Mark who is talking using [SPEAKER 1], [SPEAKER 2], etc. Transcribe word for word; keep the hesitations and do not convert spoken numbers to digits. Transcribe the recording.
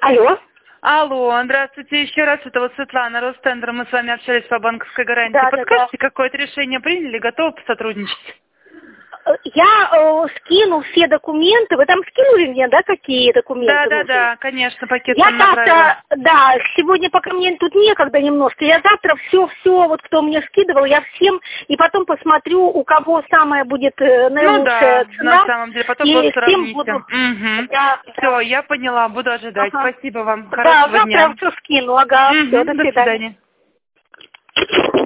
[SPEAKER 1] Алло.
[SPEAKER 2] Алло, здравствуйте еще раз. Это вот Светлана, Ростендер. Мы с вами общались по банковской гарантии.
[SPEAKER 1] Да,
[SPEAKER 2] Подскажите,
[SPEAKER 1] да, да.
[SPEAKER 2] какое-то решение приняли? Готовы посотрудничать?
[SPEAKER 1] Я э, скину все документы. Вы там скинули мне, да, какие документы
[SPEAKER 2] Да, да,
[SPEAKER 1] нужны?
[SPEAKER 2] да, конечно, пакет
[SPEAKER 1] Я
[SPEAKER 2] вам направила.
[SPEAKER 1] завтра, да, сегодня пока мне тут некогда немножко. Я завтра все-все, вот кто мне скидывал, я всем, и потом посмотрю, у кого самая будет э,
[SPEAKER 2] Ну
[SPEAKER 1] наилучшая
[SPEAKER 2] да,
[SPEAKER 1] цена.
[SPEAKER 2] на самом деле, потом
[SPEAKER 1] И
[SPEAKER 2] вы
[SPEAKER 1] с тем
[SPEAKER 2] сравните.
[SPEAKER 1] буду.
[SPEAKER 2] Угу.
[SPEAKER 1] Да,
[SPEAKER 2] Все,
[SPEAKER 1] да.
[SPEAKER 2] я поняла, буду ожидать.
[SPEAKER 1] Ага.
[SPEAKER 2] Спасибо вам,
[SPEAKER 1] Да,
[SPEAKER 2] хорошего
[SPEAKER 1] завтра
[SPEAKER 2] дня.
[SPEAKER 1] все скину, ага, все,
[SPEAKER 2] Угу,
[SPEAKER 1] до
[SPEAKER 2] до
[SPEAKER 1] свидания.
[SPEAKER 2] свидания.